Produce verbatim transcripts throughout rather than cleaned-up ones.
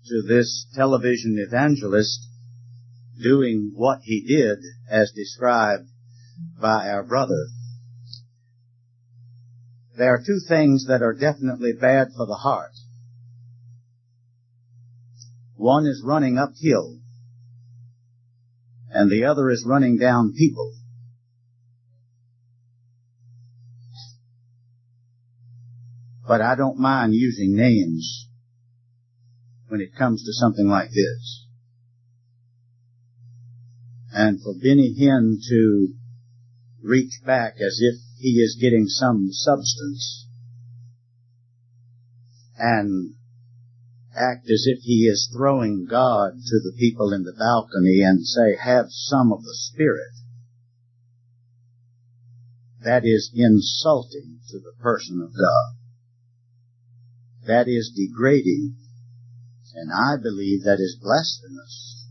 to this television evangelist doing what he did as described by our brother. There are two things that are definitely bad for the heart. One is running uphill, and the other is running down people. But I don't mind using names when it comes to something like this. And for Benny Hinn to reach back as if he is getting some substance and act as if he is throwing God to the people in the balcony and say, have some of the Spirit, that is insulting to the person of God. That is degrading, and I believe that is blasphemous.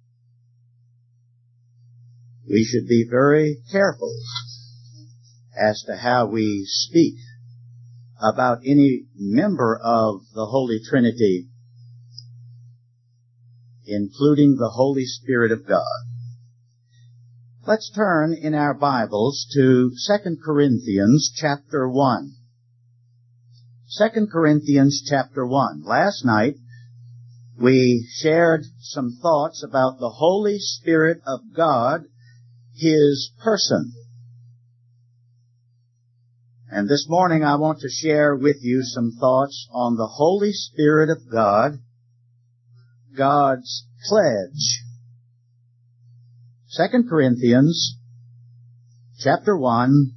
We should be very careful as to how we speak about any member of the Holy Trinity, including the Holy Spirit of God. Let's turn in our Bibles to Second Corinthians chapter one. Second Corinthians chapter one. Last night we shared some thoughts about the Holy Spirit of God, His person. And this morning I want to share with you some thoughts on the Holy Spirit of God, God's pledge. Second Corinthians chapter one,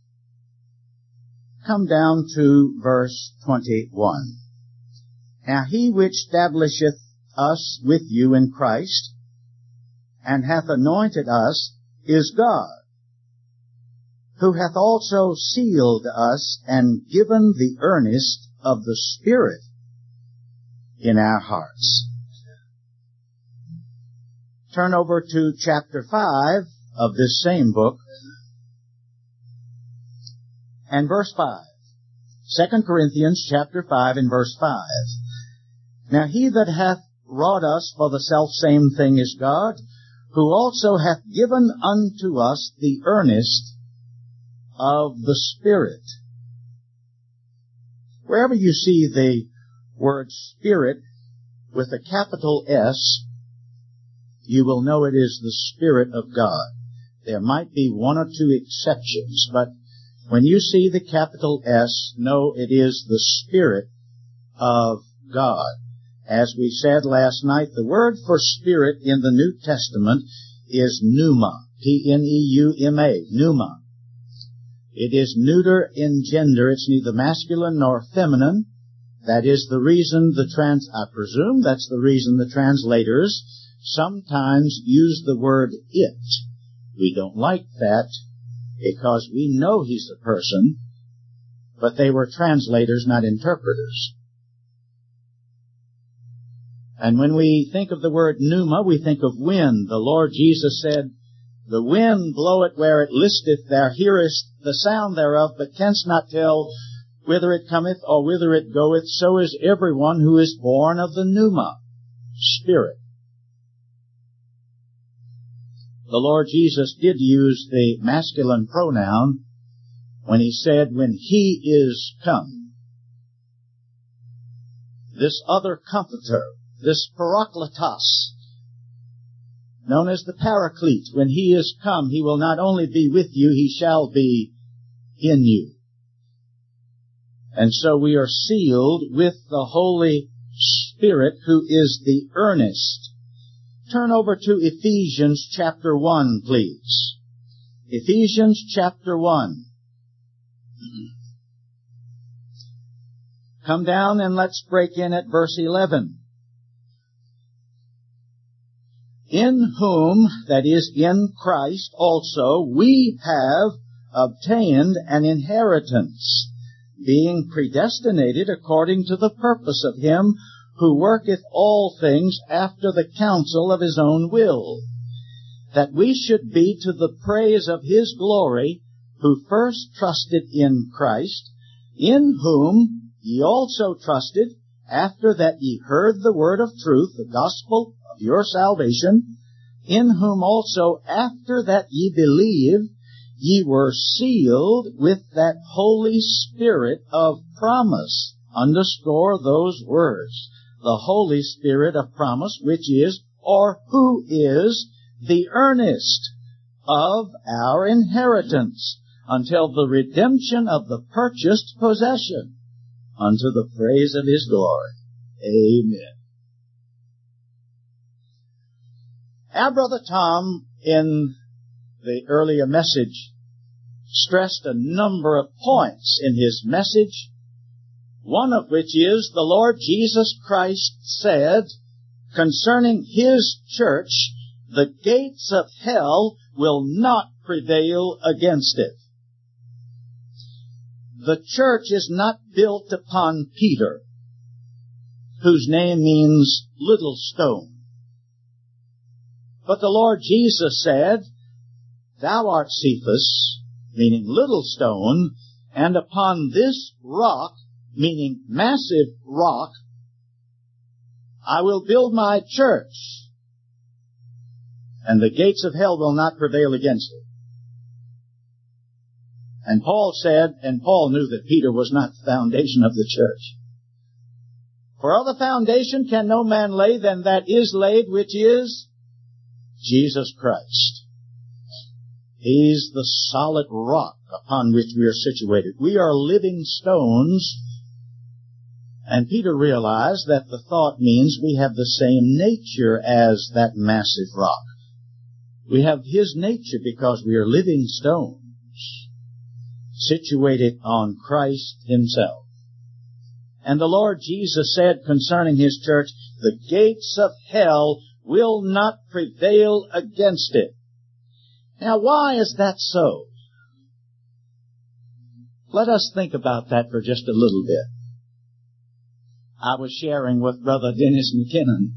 come down to verse twenty-one. Now he which establisheth us with you in Christ, and hath anointed us, is God, who hath also sealed us and given the earnest of the Spirit in our hearts. Turn over to chapter five of this same book, and verse five. Second Corinthians chapter five and verse five. Now he that hath wrought us for the selfsame thing is God, who also hath given unto us the earnest of the Spirit. Wherever you see the word Spirit with a capital S, you will know it is the Spirit of God. There might be one or two exceptions, but when you see the capital S, know it is the Spirit of God. As we said last night, the word for Spirit in the New Testament is pneuma, P N E U M A, pneuma. It is neuter in gender. It's neither masculine nor feminine. That is the reason the trans, I presume that's the reason the translators sometimes use the word it. We don't like that because we know he's a person, but they were translators, not interpreters. And when we think of the word pneuma, we think of wind. The Lord Jesus said, the wind bloweth where it listeth, thou hearest the sound thereof, but canst not tell whither it cometh or whither it goeth. So is everyone who is born of the pneuma, Spirit. The Lord Jesus did use the masculine pronoun when he said, when he is come. This other comforter, this parakletos, known as the Paraclete, when he is come, he will not only be with you, he shall be in you. And so we are sealed with the Holy Spirit, who is the earnest. Turn over to Ephesians chapter one, please. Ephesians chapter one. Come down and let's break in at verse eleven. In whom, that is, in Christ also, we have obtained an inheritance, being predestinated according to the purpose of him who worketh all things after the counsel of his own will, that we should be to the praise of his glory, who first trusted in Christ, in whom ye also trusted, after that ye heard the word of truth, the gospel of your salvation, in whom also after that ye believed, ye were sealed with that Holy Spirit of promise. Underscore those words. The Holy Spirit of promise, which is, or who is, the earnest of our inheritance, until the redemption of the purchased possession, unto the praise of His glory. Amen. Our brother Tom, in the earlier message, stressed a number of points in his message, one of which is the Lord Jesus Christ said concerning His church, the gates of hell will not prevail against it. The church is not built upon Peter, whose name means little stone. But the Lord Jesus said, Thou art Cephas, meaning little stone, and upon this rock, meaning massive rock, I will build my church, and the gates of hell will not prevail against it. And Paul said, and Paul knew that Peter was not the foundation of the church. For other foundation can no man lay than that is laid, which is Jesus Christ. He's the solid rock upon which we are situated. We are living stones. And Peter realized that the thought means we have the same nature as that massive rock. We have His nature because we are living stones, situated on Christ Himself. And the Lord Jesus said concerning His church, the gates of hell will not prevail against it. Now, why is that so? Let us think about that for just a little bit. I was sharing with Brother Dennis McKinnon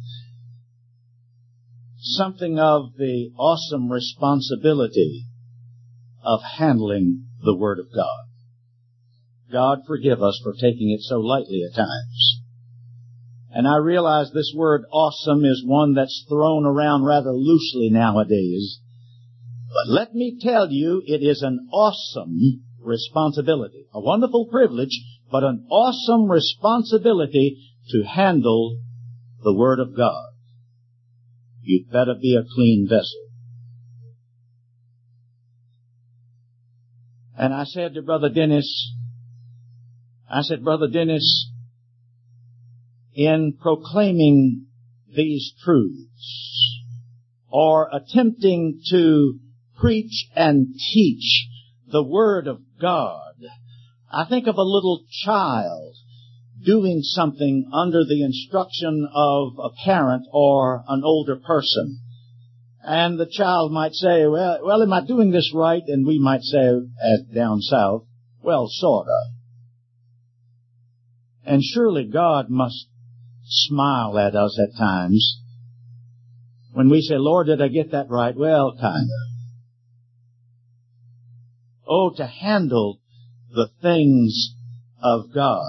something of the awesome responsibility of handling the Word of God. God forgive us for taking it so lightly at times. And I realize this word awesome is one that's thrown around rather loosely nowadays. But let me tell you, it is an awesome responsibility. A wonderful privilege, but an awesome responsibility to handle the Word of God. You'd better be a clean vessel. And I said to Brother Dennis, I said, Brother Dennis, in proclaiming these truths, or attempting to preach and teach the Word of God, I think of a little child doing something under the instruction of a parent or an older person. And the child might say, well, well, am I doing this right? And we might say, as down south, well, sort of. And surely God must smile at us at times when we say, Lord, did I get that right? Well, kind of. Oh, to handle the things of God.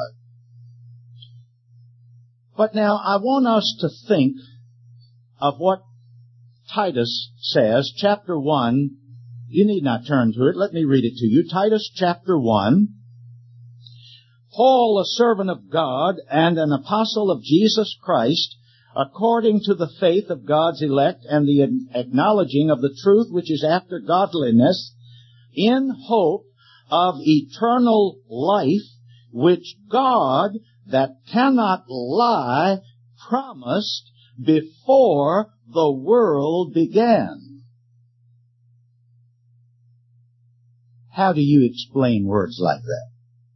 But now I want us to think of what Titus says, chapter one. You need not turn to it. Let me read it to you. Titus chapter one. Paul, a servant of God and an apostle of Jesus Christ, according to the faith of God's elect and the acknowledging of the truth which is after godliness, in hope of eternal life, which God, that cannot lie, promised before the world began. How do you explain words like that?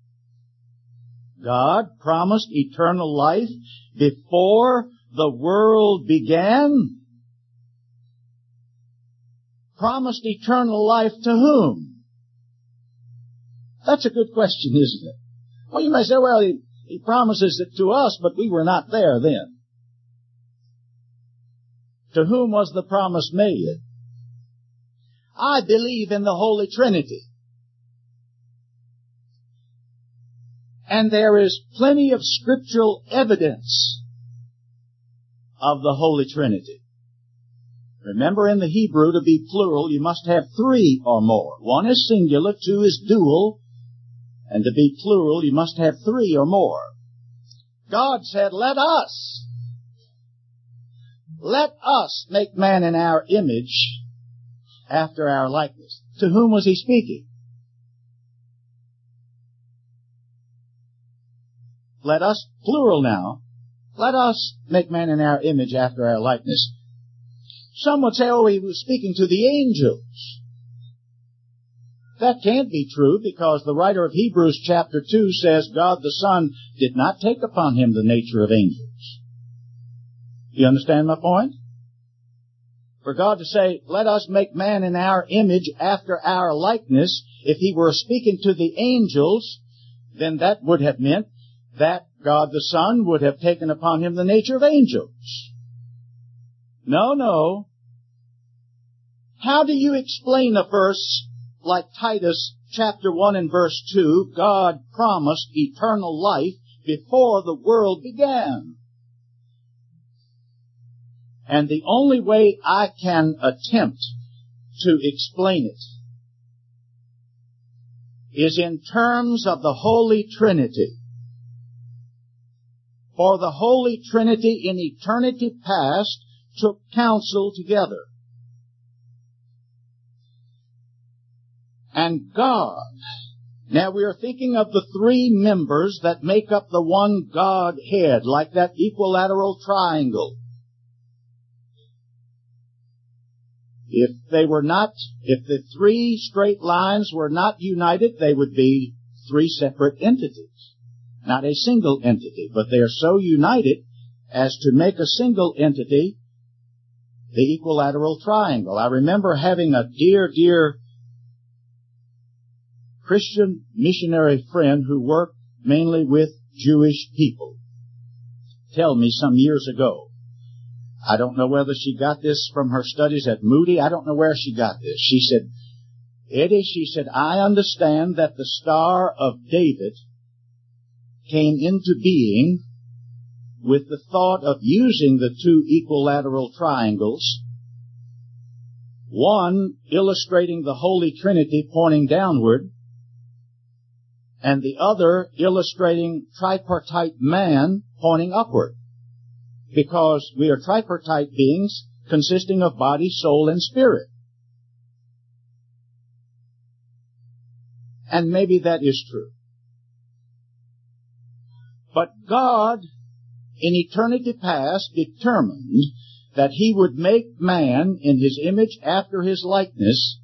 God promised eternal life before the world began? Promised eternal life to whom? That's a good question, isn't it? Well, you may say, well, he, he promises it to us, but we were not there then. To whom was the promise made? I believe in the Holy Trinity. And there is plenty of scriptural evidence of the Holy Trinity. Remember, in the Hebrew, to be plural, you must have three or more. One is singular, two is dual, and to be plural, you must have three or more. God said, let us, let us make man in our image after our likeness. To whom was he speaking? Let us, plural now, let us make man in our image after our likeness. Some would say, oh, he was speaking to the angels. That can't be true, because the writer of Hebrews chapter two says God the Son did not take upon him the nature of angels. You understand my point? For God to say, let us make man in our image after our likeness, if he were speaking to the angels, then that would have meant that God the Son would have taken upon him the nature of angels. No, no. How do you explain a verse like Titus chapter one and verse two, God promised eternal life before the world began? And the only way I can attempt to explain it is in terms of the Holy Trinity. For the Holy Trinity in eternity past took counsel together. And God, now we are thinking of the three members that make up the one Godhead, like that equilateral triangle. If they were not, if the three straight lines were not united, they would be three separate entities, not a single entity. But they are so united as to make a single entity, the equilateral triangle. I remember having a dear, dear Christian missionary friend who worked mainly with Jewish people tell me some years ago. I don't know whether she got this from her studies at Moody. I don't know where she got this. She said, Eddie, she said, I understand that the Star of David came into being with the thought of using the two equilateral triangles, one illustrating the Holy Trinity pointing downward, and the other illustrating tripartite man pointing upward. Because we are tripartite beings consisting of body, soul, and spirit. And maybe that is true. But God, in eternity past, determined that He would make man in His image after His likeness.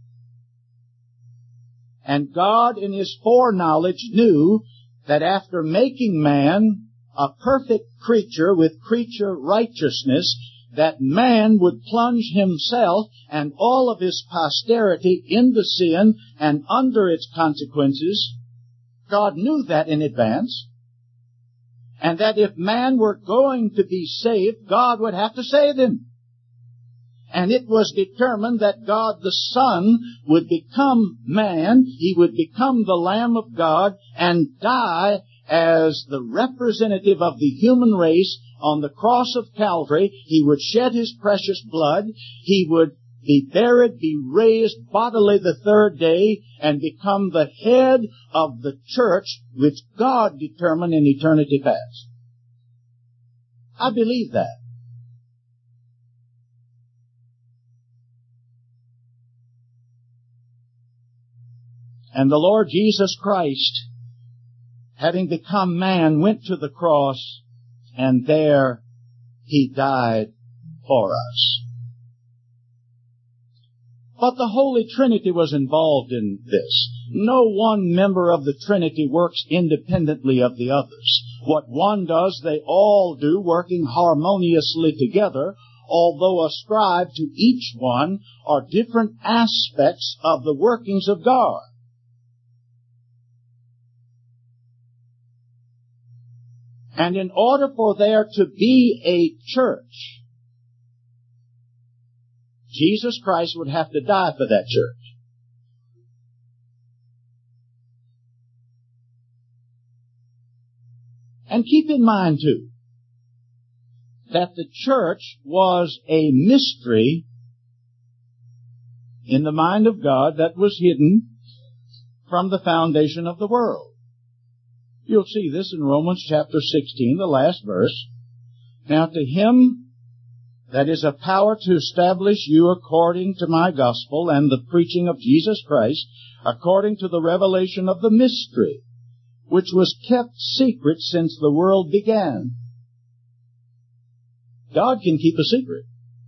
And God, in His foreknowledge, knew that after making man a perfect creature with creature righteousness, that man would plunge himself and all of his posterity into sin and under its consequences. God knew that in advance. And that if man were going to be saved, God would have to save him. And it was determined that God the Son would become man. He would become the Lamb of God and die as the representative of the human race on the cross of Calvary. He would shed His precious blood. He would be buried, be raised bodily the third day, and become the head of the church which God determined in eternity past. I believe that. And the Lord Jesus Christ, having become man, went to the cross, and there He died for us. But the Holy Trinity was involved in this. No one member of the Trinity works independently of the others. What one does, they all do, working harmoniously together, although ascribed to each one are different aspects of the workings of God. And in order for there to be a church, Jesus Christ would have to die for that church. And keep in mind, too, that the church was a mystery in the mind of God that was hidden from the foundation of the world. You'll see this in Romans chapter sixteen, the last verse. Now to him that is a power to establish you according to my gospel and the preaching of Jesus Christ, according to the revelation of the mystery, which was kept secret since the world began. God can keep a secret.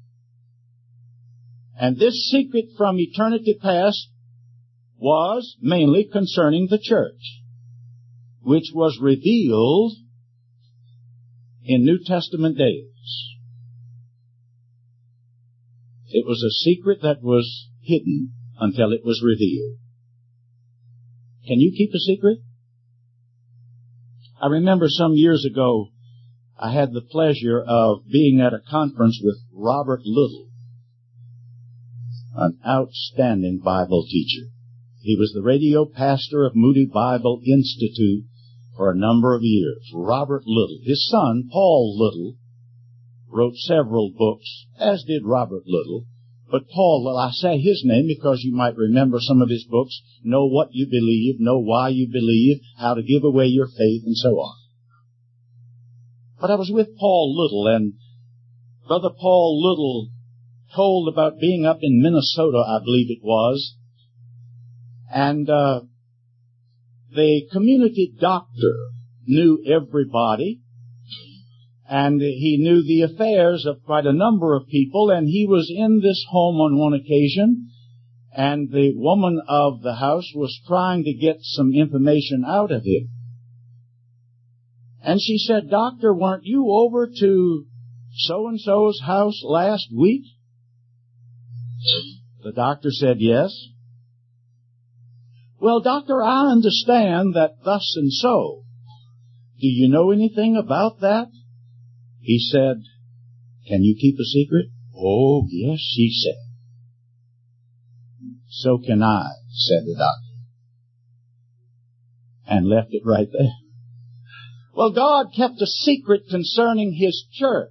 And this secret from eternity past was mainly concerning the church, which was revealed in New Testament days. It was a secret that was hidden until it was revealed. Can you keep a secret? I remember some years ago, I had the pleasure of being at a conference with Robert Little, an outstanding Bible teacher. He was the radio pastor of Moody Bible Institute for a number of years. Robert Little. His son, Paul Little, wrote several books, as did Robert Little. But Paul, well, I say his name because you might remember some of his books, Know What You Believe, Know Why You Believe, How to Give Away Your Faith, and so on. But I was with Paul Little, and Brother Paul Little told about being up in Minnesota, I believe it was, and uh, the community doctor knew everybody, and he knew the affairs of quite a number of people, and he was in this home on one occasion, and the woman of the house was trying to get some information out of him. And she said, "Doctor, weren't you over to so-and-so's house last week?" The doctor said, "Yes." "Well, doctor, I understand that thus and so. Do you know anything about that?" He said, "Can you keep a secret?" "Oh, yes," she said. "So can I," said the doctor, and left it right there. Well, God kept a secret concerning His church,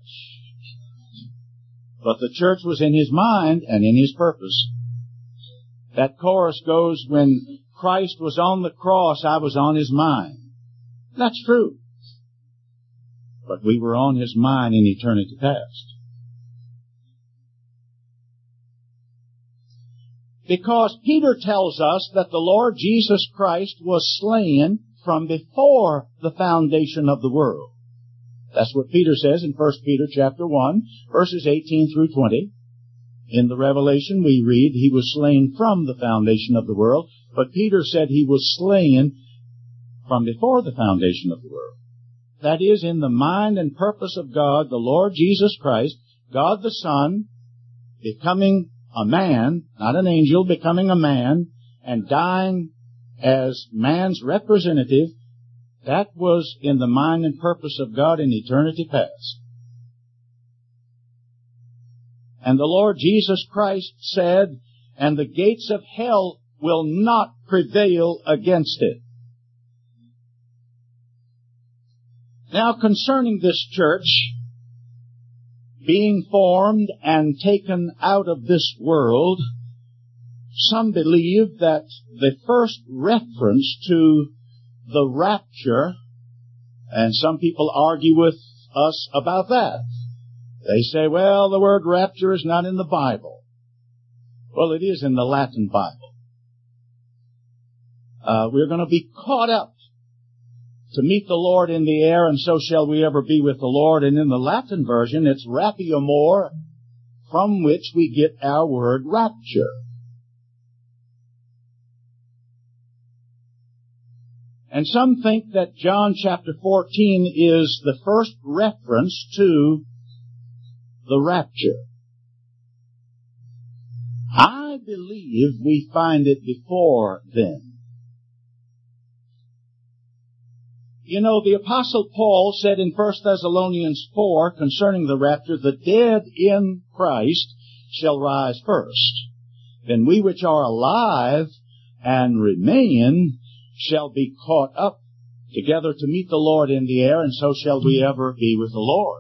but the church was in His mind and in His purpose. That chorus goes, when Christ was on the cross, I was on His mind. That's true. But we were on His mind in eternity past. Because Peter tells us that the Lord Jesus Christ was slain from before the foundation of the world. That's what Peter says in First Peter chapter one, verses eighteen through twenty. In the Revelation we read He was slain from the foundation of the world, but Peter said He was slain from before the foundation of the world. That is, in the mind and purpose of God, the Lord Jesus Christ, God the Son, becoming a man, not an angel, becoming a man, and dying as man's representative, that was in the mind and purpose of God in eternity past. And the Lord Jesus Christ said, and the gates of hell will not prevail against it. Now, concerning this church being formed and taken out of this world, some believe that the first reference to the rapture, and some people argue with us about that. They say, well, the word rapture is not in the Bible. Well, it is in the Latin Bible. Uh, we're going to be caught up to meet the Lord in the air, and so shall we ever be with the Lord. And in the Latin version, it's rapiamur, from which we get our word rapture. And some think that John chapter fourteen is the first reference to the rapture. I believe we find it before then. You know, the Apostle Paul said in First Thessalonians four concerning the rapture, the dead in Christ shall rise first. Then we which are alive and remain shall be caught up together to meet the Lord in the air, and so shall we ever be with the Lord.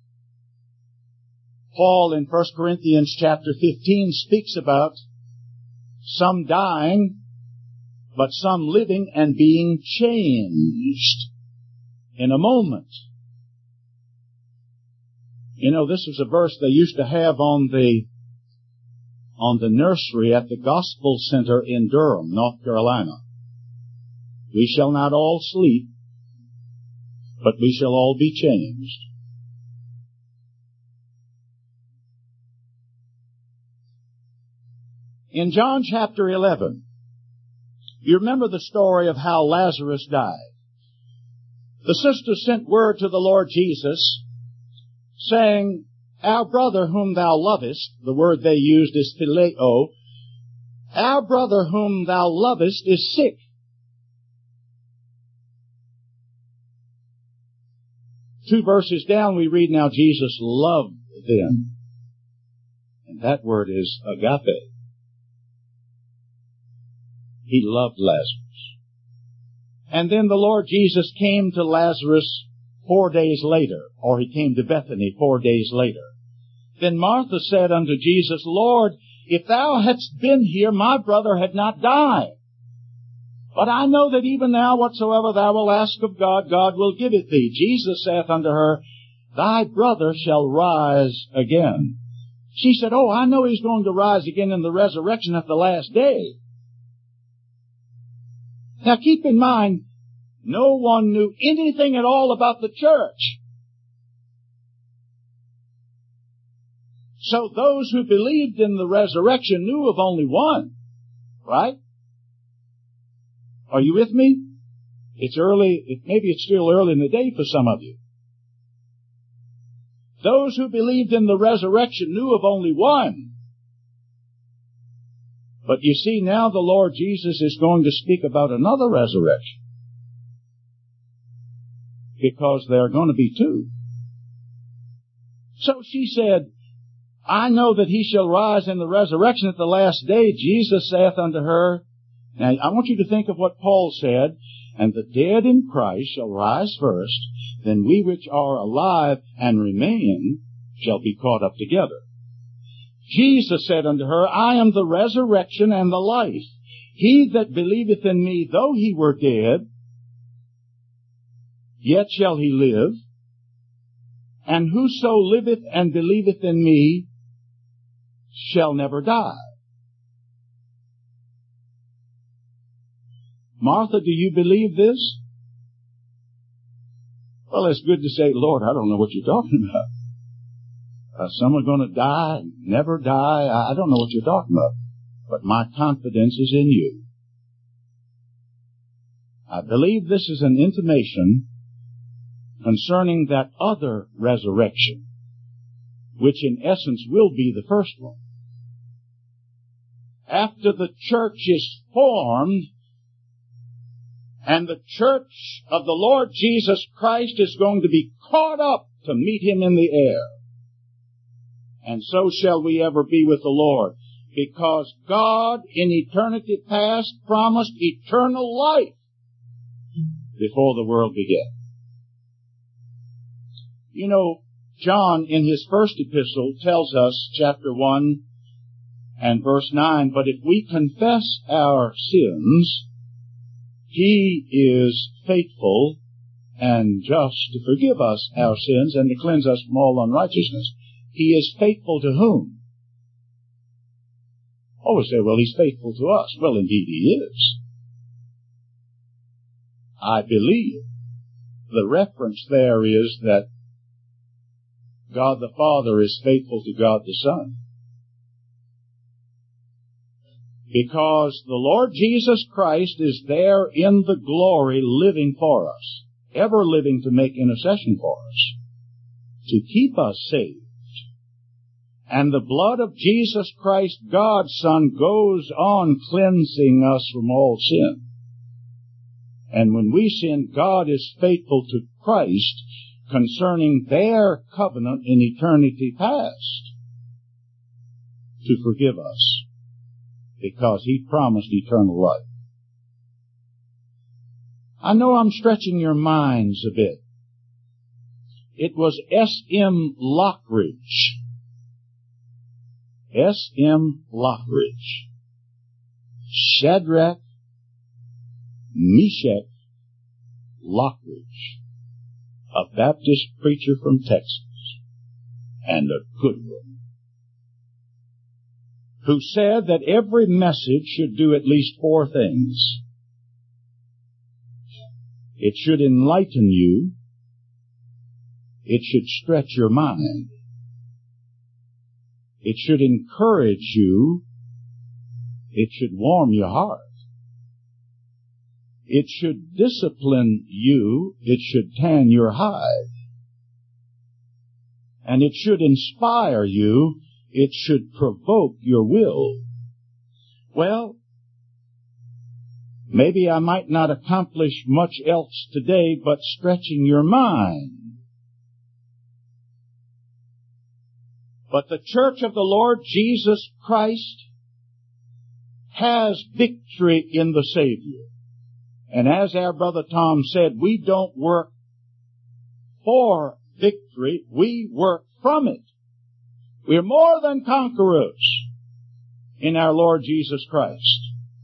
Paul in First Corinthians chapter fifteen speaks about some dying, but some living and being changed in a moment. You know, this was a verse they used to have on the on the nursery at the Gospel Center in Durham, North Carolina. We shall not all sleep, but we shall all be changed. In John chapter eleven, you remember the story of how Lazarus died. The sister sent word to the Lord Jesus, saying, our brother whom thou lovest, the word they used is phileo, our brother whom thou lovest is sick. Two verses down we read, now Jesus loved them. And that word is agape. He loved Lazarus. And then the Lord Jesus came to Lazarus four days later, or he came to Bethany four days later. Then Martha said unto Jesus, Lord, if thou hadst been here, my brother had not died. But I know that even now whatsoever thou wilt ask of God, God will give it thee. Jesus saith unto her, thy brother shall rise again. She said, oh, I know he's going to rise again in the resurrection at the last day. Now keep in mind, no one knew anything at all about the church. So those who believed in the resurrection knew of only one, right? Are you with me? It's early, maybe it's still early in the day for some of you. Those who believed in the resurrection knew of only one. But you see, now the Lord Jesus is going to speak about another resurrection. Because there are going to be two. So she said, I know that he shall rise in the resurrection at the last day. Jesus saith unto her, now I want you to think of what Paul said, and the dead in Christ shall rise first, then we which are alive and remain shall be caught up together. Jesus said unto her, I am the resurrection and the life. He that believeth in me, though he were dead, yet shall he live. And whoso liveth and believeth in me shall never die. Martha, do you believe this? Well, it's good to say, Lord, I don't know what you're talking about. Uh, some are going to die, never die. I, I don't know what you're talking about. But my confidence is in you. I believe this is an intimation concerning that other resurrection, which in essence will be the first one. After the church is formed, and the church of the Lord Jesus Christ is going to be caught up to meet him in the air. And so shall we ever be with the Lord, because God in eternity past promised eternal life before the world began. You know, John in his first epistle tells us, chapter one and verse nine, but if we confess our sins, he is faithful and just to forgive us our sins and to cleanse us from all unrighteousness. He is faithful to whom? Always say, well, he's faithful to us. Well, indeed he is. I believe the reference there is that God the Father is faithful to God the Son. Because the Lord Jesus Christ is there in the glory living for us, ever living to make intercession for us, to keep us saved. And the blood of Jesus Christ, God's Son, goes on cleansing us from all sin. And when we sin, God is faithful to Christ concerning their covenant in eternity past to forgive us, because he promised eternal life. I know I'm stretching your minds a bit. It was S M Lockridge. S M Lockridge. Shadrach, Meshach, Lockridge. A Baptist preacher from Texas. And a good one. Who said that every message should do at least four things. It should enlighten you. It should stretch your mind. It should encourage you. It should warm your heart. It should discipline you. It should tan your hide. And it should inspire you. It should provoke your will. Well, maybe I might not accomplish much else today but stretching your mind. But the church of the Lord Jesus Christ has victory in the Savior. And as our brother Tom said, we don't work for victory, we work from it. We're more than conquerors in our Lord Jesus Christ.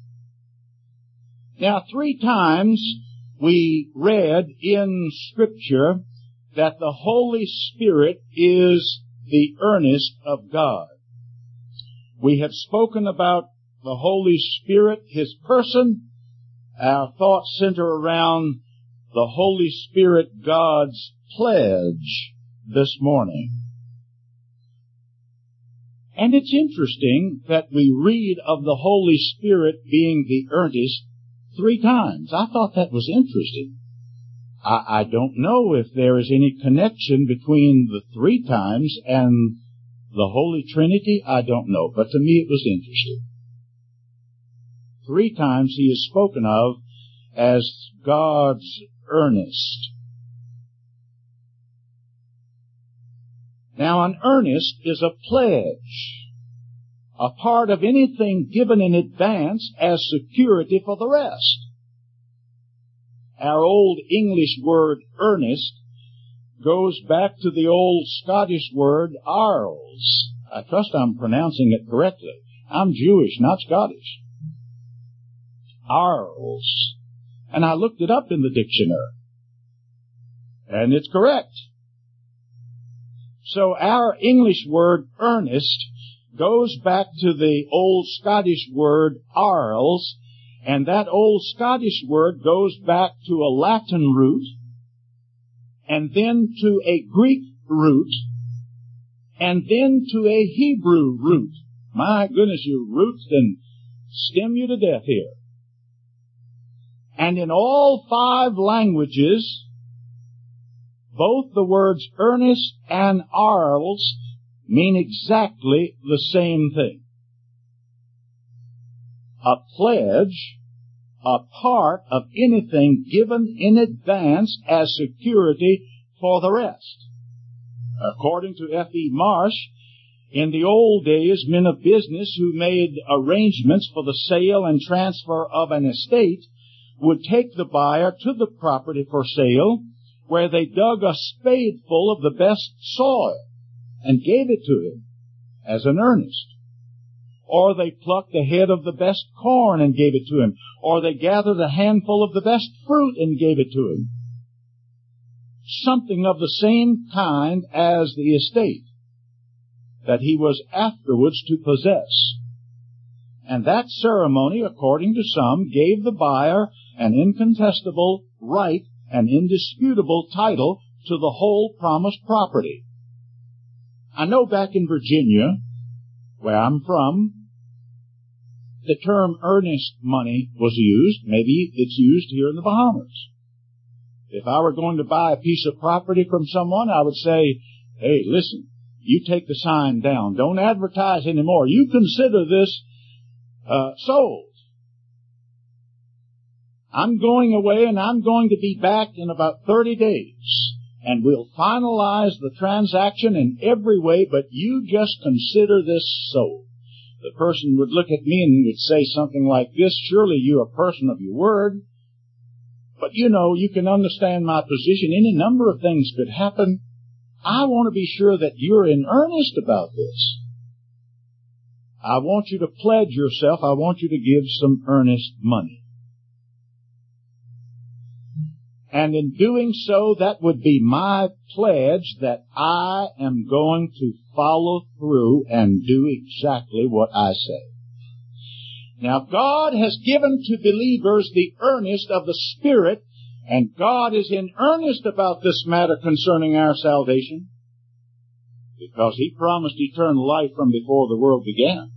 Now, three times we read in Scripture that the Holy Spirit is the earnest of God. We have spoken about the Holy Spirit, His person. Our thoughts center around the Holy Spirit, God's pledge, this morning. And it's interesting that we read of the Holy Spirit being the earnest three times. I thought that was interesting. I, I don't know if there is any connection between the three times and the Holy Trinity. I don't know. But to me it was interesting. Three times He is spoken of as God's earnest. Now, an earnest is a pledge, a part of anything given in advance as security for the rest. Our old English word earnest goes back to the old Scottish word arles. I trust I'm pronouncing it correctly. I'm Jewish, not Scottish. Arles. And I looked it up in the dictionary. And it's correct. So our English word earnest goes back to the old Scottish word arles, and that old Scottish word goes back to a Latin root, and then to a Greek root, and then to a Hebrew root. My goodness, you roots can stem you to death here. And in all five languages, both the words earnest and arles mean exactly the same thing. A pledge, a part of anything given in advance as security for the rest. According to F E Marsh, in the old days, men of business who made arrangements for the sale and transfer of an estate would take the buyer to the property for sale, where they dug a spadeful of the best soil and gave it to him as an earnest. Or they plucked a head of the best corn and gave it to him. Or they gathered a handful of the best fruit and gave it to him. Something of the same kind as the estate that he was afterwards to possess. And that ceremony, according to some, gave the buyer an incontestable right, an indisputable title to the whole promised property. I know back in Virginia, where I'm from, the term earnest money was used. Maybe it's used here in the Bahamas. If I were going to buy a piece of property from someone, I would say, hey, listen, you take the sign down. Don't advertise anymore. You consider this uh, sold. I'm going away and I'm going to be back in about thirty days. And we'll finalize the transaction in every way, but you just consider this sold. The person would look at me and would say something like this, surely you're a person of your word. But you know, you can understand my position. Any number of things could happen. I want to be sure that you're in earnest about this. I want you to pledge yourself. I want you to give some earnest money. And in doing so, that would be my pledge that I am going to follow through and do exactly what I say. Now, God has given to believers the earnest of the Spirit, and God is in earnest about this matter concerning our salvation, because He promised eternal life from before the world began.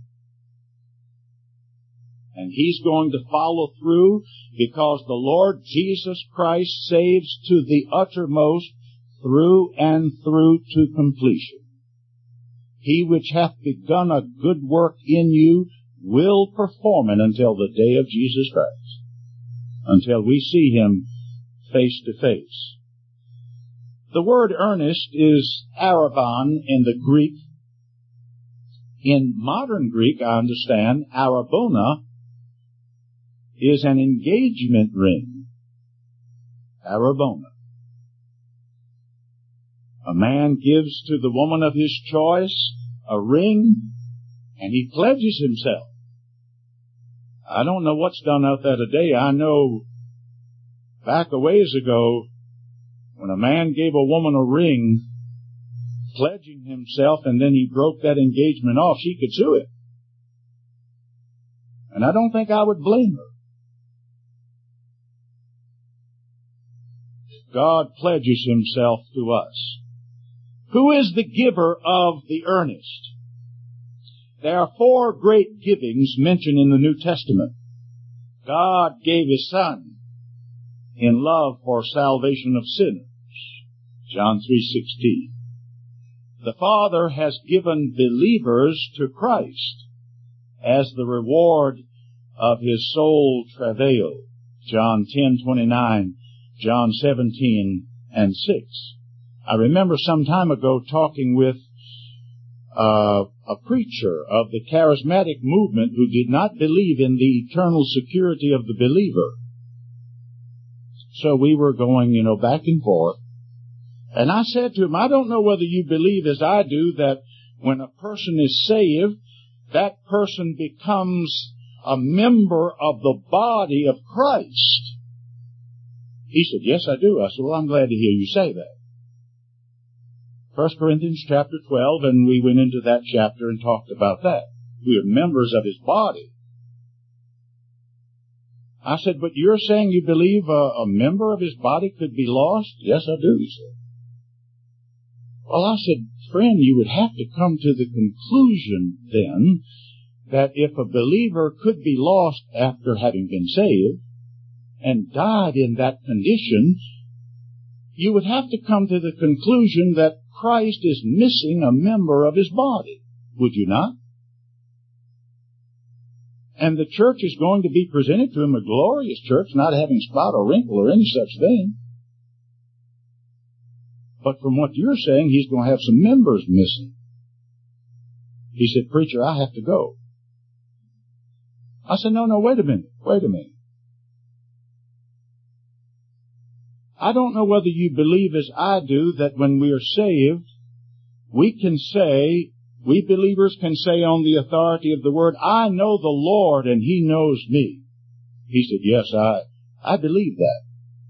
And He's going to follow through, because the Lord Jesus Christ saves to the uttermost, through and through to completion. He which hath begun a good work in you will perform it until the day of Jesus Christ, until we see Him face to face. The word earnest is arabon in the Greek. In modern Greek, I understand, arabona is an engagement ring. Arabona. A man gives to the woman of his choice a ring, and he pledges himself. I don't know what's done out there today. I know back a ways ago, when a man gave a woman a ring, pledging himself, and then he broke that engagement off, she could sue him. And I don't think I would blame her. God pledges Himself to us. Who is the giver of the earnest? There are four great givings mentioned in the New Testament. God gave His Son in love for salvation of sinners. John three sixteen. The Father has given believers to Christ as the reward of His soul travail. John ten twenty-nine, John seventeen and six. I remember some time ago talking with uh, a preacher of the charismatic movement who did not believe in the eternal security of the believer. So we were going, you know, back and forth. And I said to him, I don't know whether you believe as I do that when a person is saved, that person becomes a member of the body of Christ. He said, yes, I do. I said, well, I'm glad to hear you say that. First Corinthians chapter twelve, and we went into that chapter and talked about that. We are members of His body. I said, but you're saying you believe a, a member of His body could be lost? Yes, I do, he said. Well, I said, friend, you would have to come to the conclusion then that if a believer could be lost after having been saved and died in that condition, you would have to come to the conclusion that Christ is missing a member of His body. Would you not? And the church is going to be presented to Him, a glorious church, not having spot or wrinkle or any such thing. But from what you're saying, He's going to have some members missing. He said, preacher, I have to go. I said, no, no, wait a minute, wait a minute. I don't know whether you believe as I do that when we are saved, we can say, we believers can say on the authority of the Word, I know the Lord and He knows me. He said, yes, I, I believe that.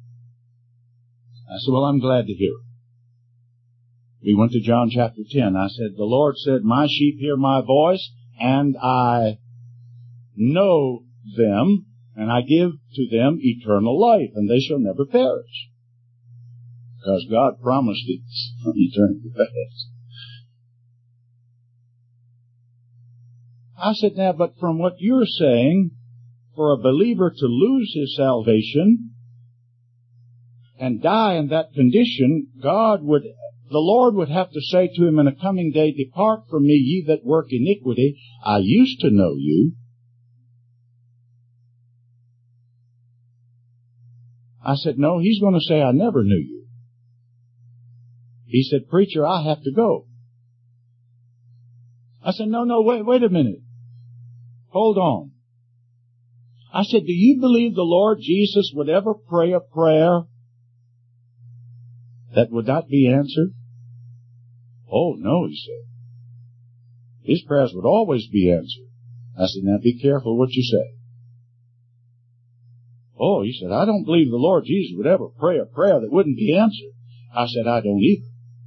I said, well, I'm glad to hear it. We went to John chapter ten. I said, the Lord said, my sheep hear my voice, and I know them, and I give to them eternal life, and they shall never perish. Because God promised it eternal life. I said, now, but from what you're saying, for a believer to lose his salvation and die in that condition, God would, the Lord would have to say to him in a coming day, depart from me, ye that work iniquity. I used to know you. I said, no, He's going to say, I never knew you. He said, preacher, I have to go. I said, no, no, wait, wait a minute. Hold on. I said, do you believe the Lord Jesus would ever pray a prayer that would not be answered? Oh, no, he said. His prayers would always be answered. I said, now be careful what you say. Oh, he said, I don't believe the Lord Jesus would ever pray a prayer that wouldn't be answered. I said, I don't either.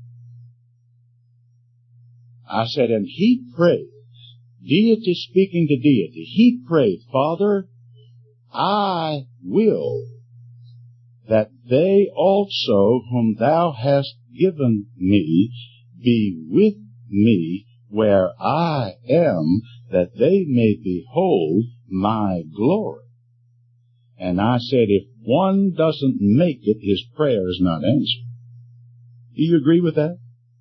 I said, and he prayed, deity speaking to deity, he prayed, Father, I will that they also whom thou hast given me be with me where I am, that they may behold my glory. And I said, if one doesn't make it, his prayer is not answered. Do you agree with that?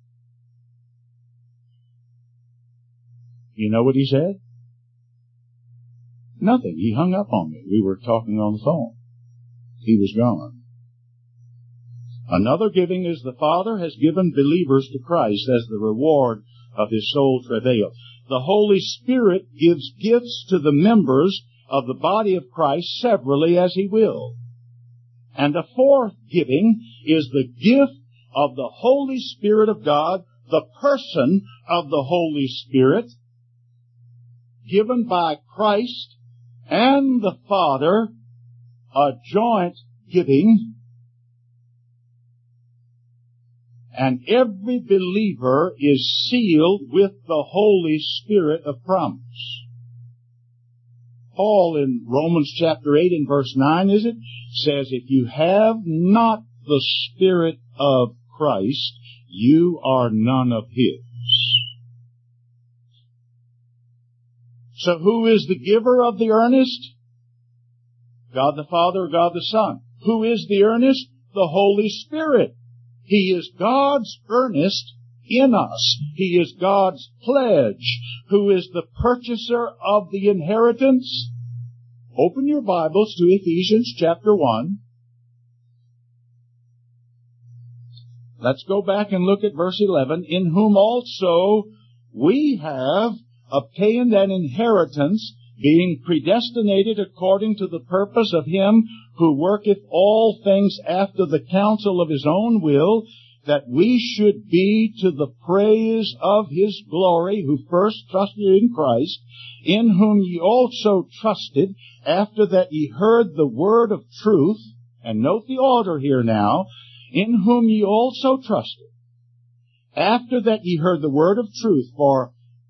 You know what he said? Nothing. He hung up on me. We were talking on the phone. He was gone. Another giving is the Father has given believers to Christ as the reward of his soul travail. The Holy Spirit gives gifts to the members of the body of Christ severally as he will. And the fourth giving is the gift of the Holy Spirit of God, the person of the Holy Spirit, given by Christ and the Father, a joint giving. And every believer is sealed with the Holy Spirit of promise. Paul in Romans chapter eight and verse nine, is it? Says, if you have not the Spirit of Christ, you are none of his. So who is the giver of the earnest? God the Father or God the Son? Who is the earnest? The Holy Spirit. He is God's earnest in us. He is God's pledge. Who is the purchaser of the inheritance? Open your Bibles to Ephesians chapter one. Let's go back and look at verse eleven. In whom also we have obtained an inheritance, being predestinated according to the purpose of him who worketh all things after the counsel of his own will, that we should be to the praise of his glory, who first trusted in Christ, in whom ye also trusted, after that ye heard the word of truth. And note the order here now. In whom ye also trusted, after that ye heard the word of truth. For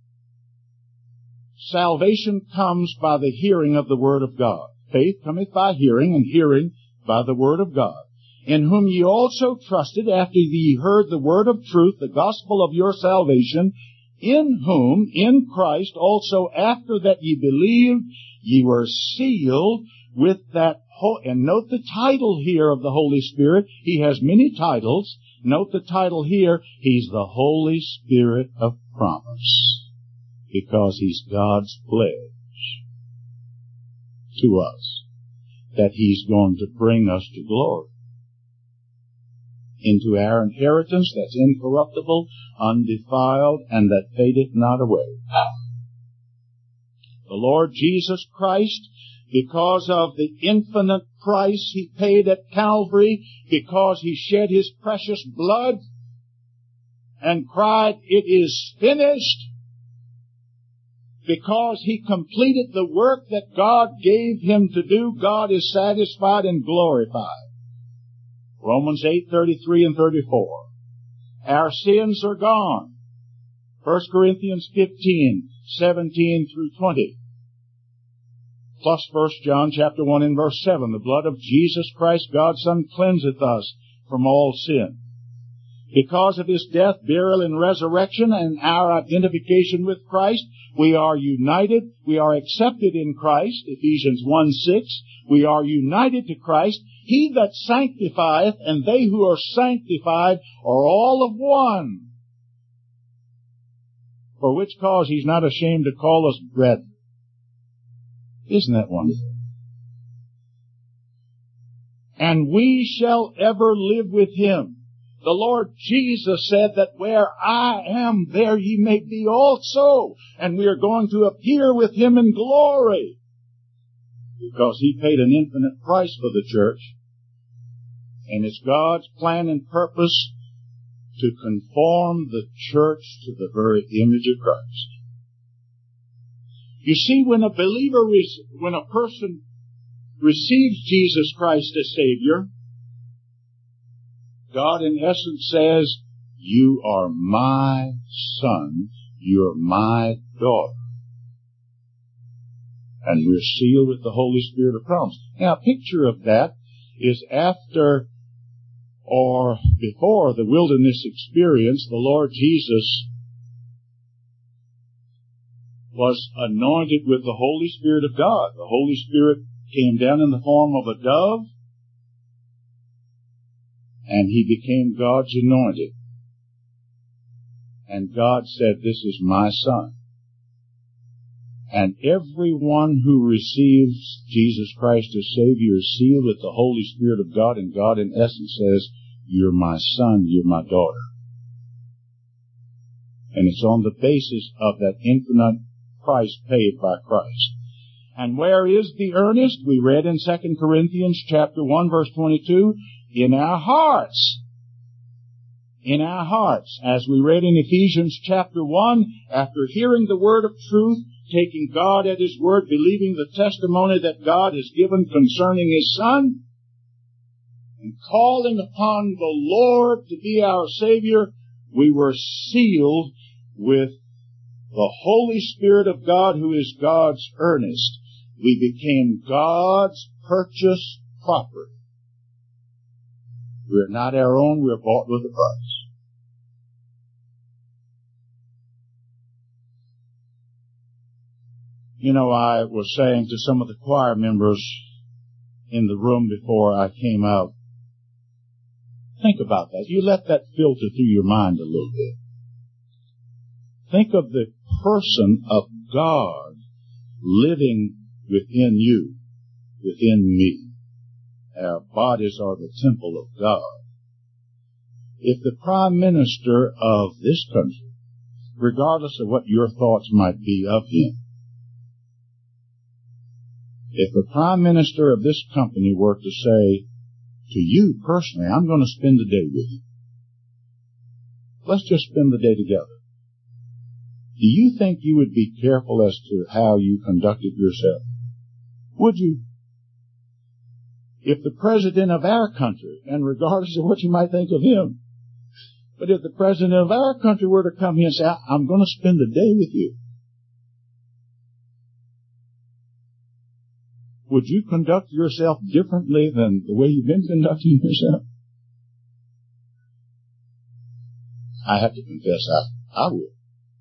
salvation comes by the hearing of the word of God. Faith cometh by hearing, and hearing by the word of God. In whom ye also trusted, after ye heard the word of truth, the gospel of your salvation, in whom, in Christ, also after that ye believed, ye were sealed with that whole. And note the title here of the Holy Spirit. He has many titles. Note the title here. He's the Holy Spirit of promise, because he's God's pledge to us that he's going to bring us to glory, into our inheritance that's incorruptible, undefiled, and that fadeth not away. The Lord Jesus Christ, because of the infinite price he paid at Calvary, because he shed his precious blood and cried, "It is finished," because he completed the work that God gave him to do, God is satisfied and glorified. Romans eight, thirty-three and thirty-four. Our sins are gone. First Corinthians fifteen, seventeen through twenty. Plus First John chapter one and verse seven. The blood of Jesus Christ, God's Son, cleanseth us from all sin. Because of his death, burial, and resurrection, and our identification with Christ, we are united. We are accepted in Christ. Ephesians one six. We are united to Christ. He that sanctifieth and they who are sanctified are all of one. For which cause he's not ashamed to call us brethren. Isn't that wonderful? And we shall ever live with him. The Lord Jesus said that where I am, there ye may be also. And we are going to appear with him in glory. because He paid an infinite price for the church. And it's God's plan and purpose to conform the church to the very image of Christ. You see, when a believer, when a person receives Jesus Christ as Savior, God in essence says, you are my son, you're my daughter. And we're sealed with the Holy Spirit of promise. Now, a picture of that is after or before the wilderness experience, the Lord Jesus was anointed with the Holy Spirit of God. The Holy Spirit came down in the form of a dove, and He became God's anointed. And God said, this is my Son. And everyone who receives Jesus Christ as Savior is sealed with the Holy Spirit of God, and God in essence says, you're my son, you're my daughter. And it's on the basis of that infinite price paid by Christ. And where is the earnest? We read in Second Corinthians chapter one, verse twenty-two, in our hearts. In our hearts. As we read in Ephesians chapter one, after hearing the word of truth, taking God at His word, believing the testimony that God has given concerning His Son, and calling upon the Lord to be our Savior, we were sealed with the Holy Spirit of God, who is God's earnest. We became God's purchased property. We're not our own, we're bought with a price. You know, I was saying to some of the choir members in the room before I came out, think about that. You let that filter through your mind a little bit. Think of the person of God living within you, within me. Our bodies are the temple of God. If the Prime Minister of this country, regardless of what your thoughts might be of him, if the Prime Minister of this company were to say to you personally, I'm going to spend the day with you. Let's just spend the day together. Do you think you would be careful as to how you conducted yourself? Would you? If the President of our country, and regardless of what you might think of him, but if the President of our country were to come here and say, I'm going to spend the day with you, would you conduct yourself differently than the way you've been conducting yourself? I have to confess, I, I would.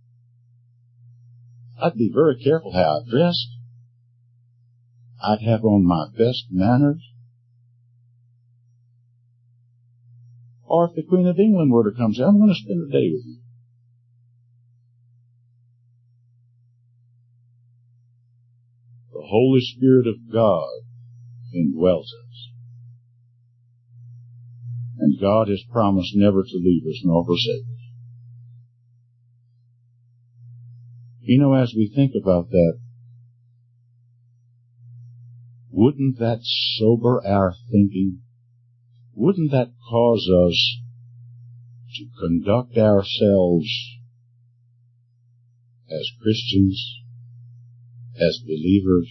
I'd be very careful how I dressed. I'd have on my best manners. Or if the Queen of England were to come and say, I'm going to spend the day with you. The Holy Spirit of God indwells us. And God has promised never to leave us nor forsake us. You know, as we think about that, wouldn't that sober our thinking? Wouldn't that cause us to conduct ourselves as Christians, as believers?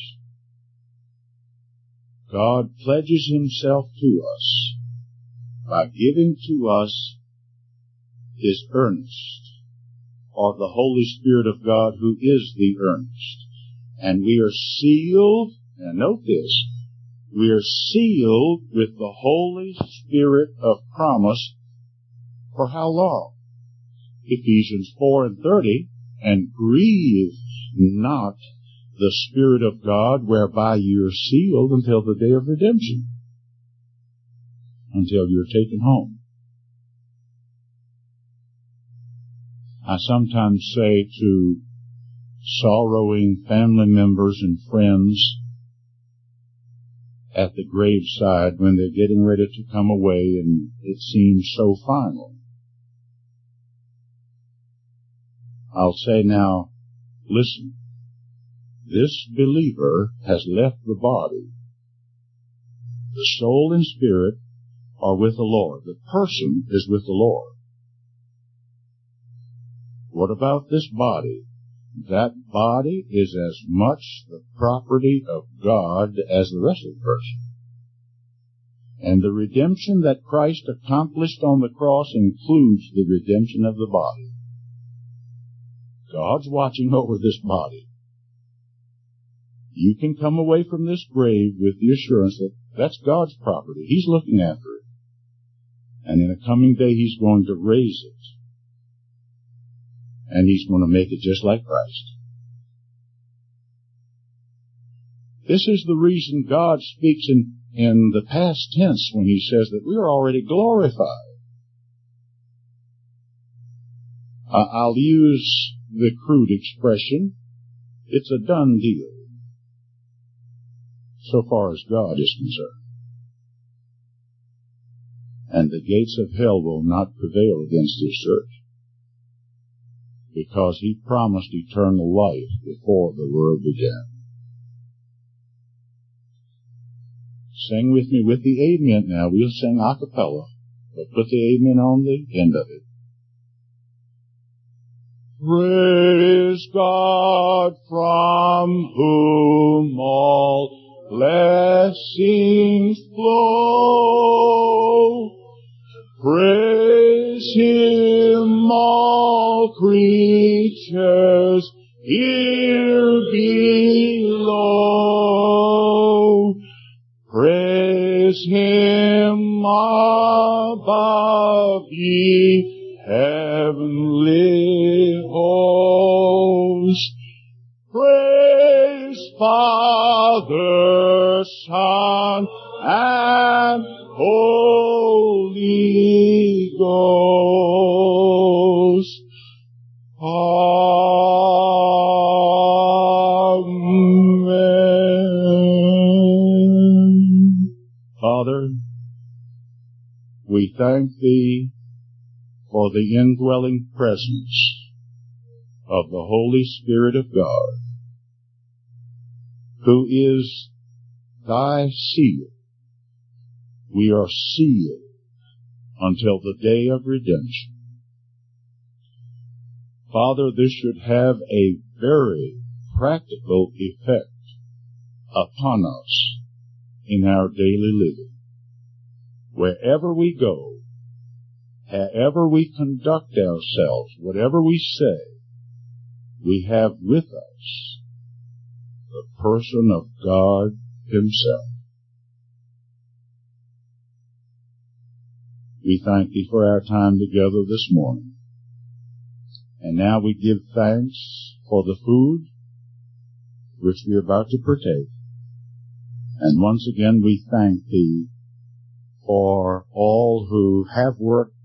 God pledges Himself to us by giving to us His earnest, or the Holy Spirit of God, who is the earnest. And we are sealed, and note this, we are sealed with the Holy Spirit of promise for how long? Ephesians four and thirty, and grieve not the Spirit of God, whereby you are sealed until the day of redemption, until you're taken home. I sometimes say to sorrowing family members and friends at the graveside when they're getting ready to come away and it seems so final, I'll say, now, listen, this believer has left the body, the soul and spirit are with the Lord. The person is with the Lord. What about this body? That body is as much the property of God as the rest of the person. And the redemption that Christ accomplished on the cross includes the redemption of the body. God's watching over this body. You can come away from this grave with the assurance that that's God's property. He's looking after it. And in a coming day, He's going to raise it. And He's going to make it just like Christ. This is the reason God speaks in, in the past tense when He says that we are already glorified. Uh, I'll use the crude expression, it's a done deal, so far as God is concerned. And the gates of hell will not prevail against His church, because He promised eternal life before the world began. Sing with me with the amen now. We'll sing a cappella, but put the amen on the end of it. Praise God, from whom all blessings flow. Praise Him, all creatures here below. Praise Him above, ye heavenly hosts. Praise Father, Son, and Holy Ghost. Amen. Father, we thank Thee for the indwelling presence of the Holy Spirit of God, who is Thy seal. We are sealed until the day of redemption. Father, this should have a very practical effect upon us in our daily living. Wherever we go, however we conduct ourselves, whatever we say, we have with us the person of God Himself. We thank Thee for our time together this morning. And now we give thanks for the food which we are about to partake. And once again we thank Thee for all who have worked